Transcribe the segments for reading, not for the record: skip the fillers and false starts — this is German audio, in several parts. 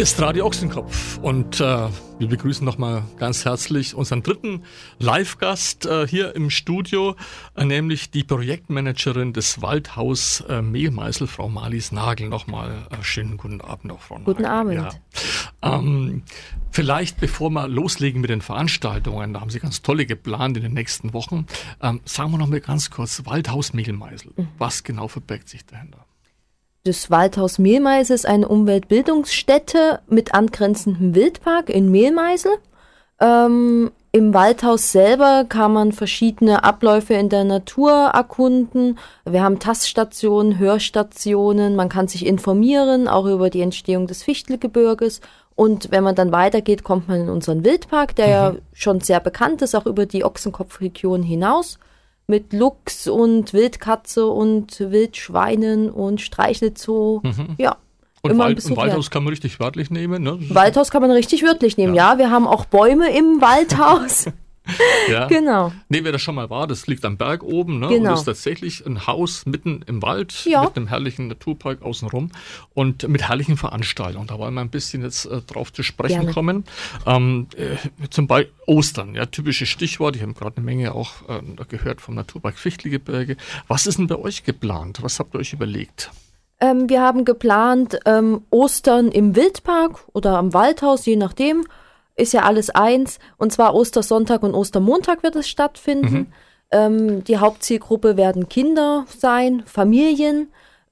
Hier ist Radio Ochsenkopf und wir begrüßen nochmal ganz herzlich unseren dritten Live-Gast hier im Studio, nämlich die Projektmanagerin des Waldhaus Mehlmeißel, Frau Marlies Nagel. Nochmal schönen guten Abend auch, Frau Nagel. Guten Abend. Ja. Vielleicht, bevor wir loslegen mit den Veranstaltungen, da haben Sie ganz tolle geplant in den nächsten Wochen, sagen wir noch mal ganz kurz, Waldhaus Mehlmeißel, was genau verbirgt sich dahinter? Das Waldhaus Mehlmeißel ist eine Umweltbildungsstätte mit angrenzendem Wildpark in Mehlmeißel. Im Waldhaus selber kann man verschiedene Abläufe in der Natur erkunden. Wir haben Taststationen, Hörstationen, man kann sich informieren, auch über die Entstehung des Fichtelgebirges. Und wenn man dann weitergeht, kommt man in unseren Wildpark, der ja schon sehr bekannt ist, auch über die Ochsenkopfregion hinaus. Mit Luchs und Wildkatze und Wildschweinen und Streichelzoo. Ja. Und Waldhaus kann man richtig wörtlich nehmen, ne? Waldhaus kann man richtig wörtlich nehmen, ja. Wir haben auch Bäume im Waldhaus. Ja. Genau. Nee, wer das schon mal war, das liegt am Berg oben, ne? Genau. Und ist tatsächlich ein Haus mitten im Wald mit einem herrlichen Naturpark außenrum und mit herrlichen Veranstaltungen. Da wollen wir ein bisschen jetzt drauf zu sprechen kommen. Zum Beispiel Ostern, ja, typisches Stichwort. Ich habe gerade eine Menge auch gehört vom Naturpark Fichtelgebirge. Was ist denn bei euch geplant? Was habt ihr euch überlegt? Wir haben geplant, Ostern im Wildpark oder am Waldhaus, je nachdem. Ist ja alles eins. Und zwar Ostersonntag und Ostermontag wird es stattfinden. Die Hauptzielgruppe werden Kinder sein, Familien.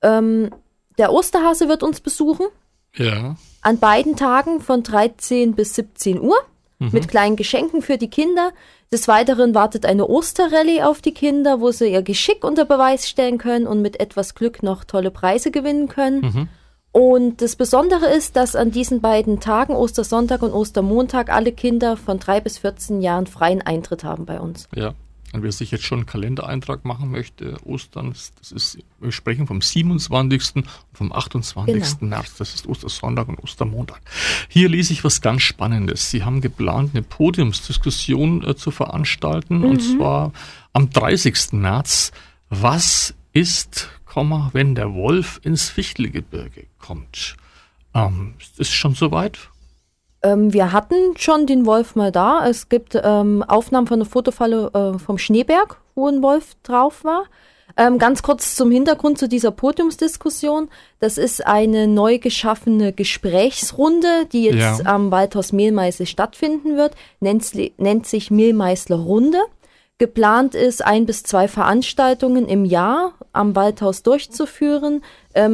Der Osterhase wird uns besuchen. Ja. An beiden Tagen von 13 bis 17 Uhr mit kleinen Geschenken für die Kinder. Des Weiteren wartet eine Osterrallye auf die Kinder, wo sie ihr Geschick unter Beweis stellen können und mit etwas Glück noch tolle Preise gewinnen können. Und das Besondere ist, dass an diesen beiden Tagen, Ostersonntag und Ostermontag, alle Kinder von 3 bis 14 Jahren freien Eintritt haben bei uns. Ja, und wer sich jetzt schon einen Kalendereintrag machen möchte, Ostern, wir sprechen vom 27. und vom 28. März, das ist Ostersonntag und Ostermontag. Hier lese ich was ganz Spannendes. Sie haben geplant, eine Podiumsdiskussion zu veranstalten, und zwar am 30. März. Was ist, wenn der Wolf ins Fichtelgebirge kommt? Ist schon soweit? Wir hatten schon den Wolf mal da. Es gibt Aufnahmen von der Fotofalle vom Schneeberg, wo ein Wolf drauf war. Ganz kurz zum Hintergrund zu dieser Podiumsdiskussion. Das ist eine neu geschaffene Gesprächsrunde, die jetzt am Waldhaus Mehlmeißel stattfinden wird. Nennt sich Mehlmeißler Runde. Geplant ist, 1 bis 2 Veranstaltungen im Jahr am Waldhaus durchzuführen,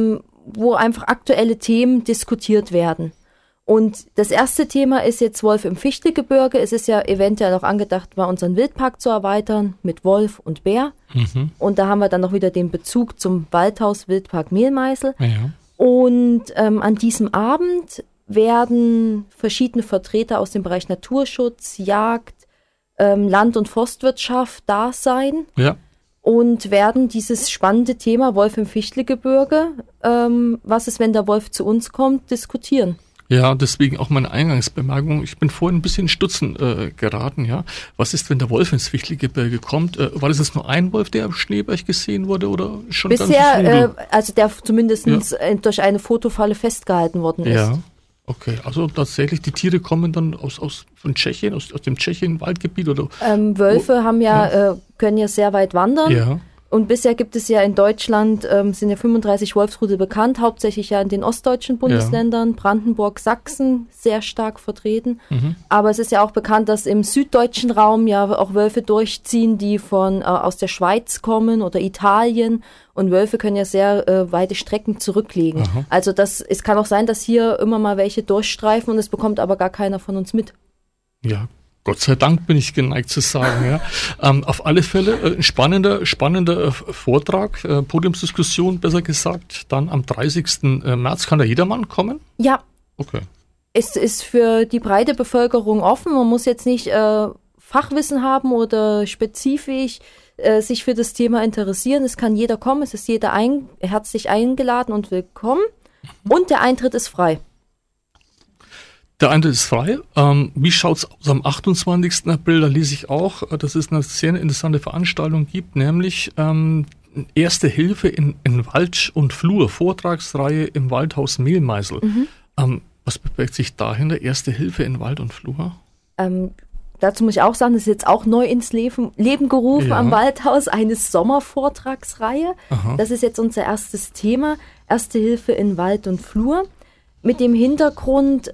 wo einfach aktuelle Themen diskutiert werden. Und das erste Thema ist jetzt Wolf im Fichtelgebirge. Es ist ja eventuell auch angedacht, mal unseren Wildpark zu erweitern mit Wolf und Bär. Und da haben wir dann noch wieder den Bezug zum Waldhaus Wildpark Mehlmeißel. Ja. Und an diesem Abend werden verschiedene Vertreter aus dem Bereich Naturschutz, Jagd, Land- und Forstwirtschaft da sein und werden dieses spannende Thema Wolf im Fichtelgebirge, was ist, wenn der Wolf zu uns kommt, diskutieren. Ja, deswegen auch meine Eingangsbemerkung. Ich bin vorhin ein bisschen in Stutzen geraten. Ja, was ist, wenn der Wolf ins Fichtelgebirge kommt? War das jetzt nur ein Wolf, der am Schneeberg gesehen wurde, oder schon bisher? Also der zumindest durch eine Fotofalle festgehalten worden ist. Ja. Okay, also tatsächlich, die Tiere kommen dann von Tschechien, aus dem Tschechien-Waldgebiet, oder? Wölfe können ja sehr weit wandern. Ja. Und bisher gibt es ja in Deutschland, sind ja 35 Wolfsrudel bekannt, hauptsächlich ja in den ostdeutschen Bundesländern, Brandenburg, Sachsen sehr stark vertreten. Aber es ist ja auch bekannt, dass im süddeutschen Raum ja auch Wölfe durchziehen, die aus der Schweiz kommen oder Italien. Und Wölfe können ja sehr weite Strecken zurücklegen. Also es kann auch sein, dass hier immer mal welche durchstreifen und es bekommt aber gar keiner von uns mit. Ja, Gott sei Dank, bin ich geneigt zu sagen. Ja. Auf alle Fälle ein spannender Vortrag, Podiumsdiskussion besser gesagt. Dann am 30. März kann da jedermann kommen? Ja. Okay. Es ist für die breite Bevölkerung offen. Man muss jetzt nicht Fachwissen haben oder spezifisch sich für das Thema interessieren. Es kann jeder kommen, es ist jeder herzlich eingeladen und willkommen. Und der Eintritt ist frei. Der Eintritt ist frei. Wie schaut es aus am 28. April? Da lese ich auch, dass es eine sehr interessante Veranstaltung gibt, nämlich Erste Hilfe in Wald und Flur, Vortragsreihe im Waldhaus Mehlmeißel. Was verbirgt sich dahinter? Erste Hilfe in Wald und Flur? Dazu muss ich auch sagen, das ist jetzt auch neu ins Leben gerufen am Waldhaus, eine Sommervortragsreihe. Aha. Das ist jetzt unser erstes Thema, Erste Hilfe in Wald und Flur. Mit dem Hintergrund,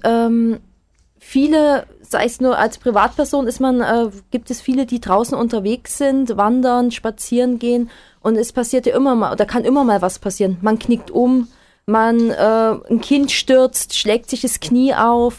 viele, sei es nur als Privatperson, gibt es viele, die draußen unterwegs sind, wandern, spazieren gehen und es passiert ja immer mal, oder kann immer mal was passieren. Man knickt um, ein Kind stürzt, schlägt sich das Knie auf.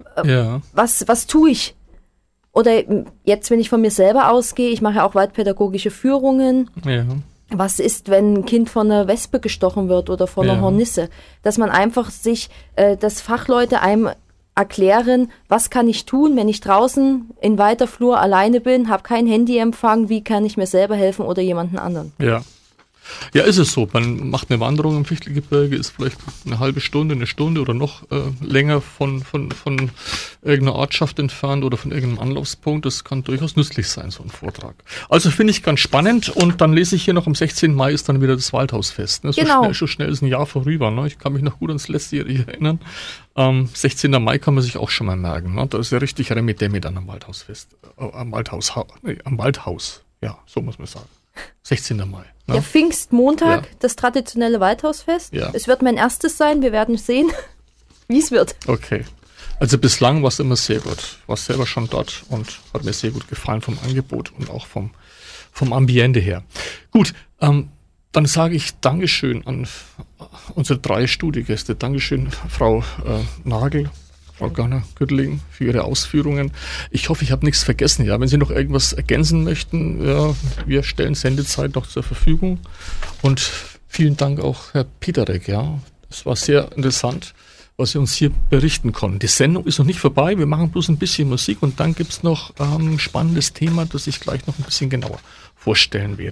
Was tue ich? Oder jetzt, wenn ich von mir selber ausgehe, ich mache ja auch waldpädagogische Führungen. Ja. Was ist, wenn ein Kind von einer Wespe gestochen wird oder von einer Hornisse? Dass man einfach dass Fachleute einem erklären, was kann ich tun, wenn ich draußen in weiter Flur alleine bin, habe kein Handyempfang, wie kann ich mir selber helfen oder jemanden anderen? Ja, ist es so. Man macht eine Wanderung im Fichtelgebirge, ist vielleicht eine halbe Stunde, eine Stunde oder noch länger von irgendeiner Ortschaft entfernt oder von irgendeinem Anlaufspunkt. Das kann durchaus nützlich sein, so ein Vortrag. Also finde ich ganz spannend und dann lese ich hier noch, am 16. Mai ist dann wieder das Waldhausfest. Ne? So schnell ist ein Jahr vorüber. Ne? Ich kann mich noch gut ans letztjährige erinnern. 16. Mai kann man sich auch schon mal merken. Ne? Da ist ja richtig Remi-Demi dann am Waldhausfest. Am Waldhaus. Ja, so muss man sagen. 16. Mai. Ne? Ja, Pfingstmontag, das traditionelle Waldhausfest. Ja. Es wird mein erstes sein. Wir werden sehen, wie es wird. Okay. Also bislang war es immer sehr gut. Ich war selber schon dort und hat mir sehr gut gefallen vom Angebot und auch vom Ambiente her. Gut, dann sage ich Dankeschön an unsere 3 Studiogäste. Dankeschön, Frau Nagel, Frau Garner-Güttling, für Ihre Ausführungen. Ich hoffe, ich habe nichts vergessen. Ja, wenn Sie noch irgendwas ergänzen möchten, wir stellen Sendezeit noch zur Verfügung. Und vielen Dank auch, Herr Pieterek. Ja, es war sehr interessant, was Sie uns hier berichten konnten. Die Sendung ist noch nicht vorbei. Wir machen bloß ein bisschen Musik und dann gibt es noch ein spannendes Thema, das ich gleich noch ein bisschen genauer vorstellen werde.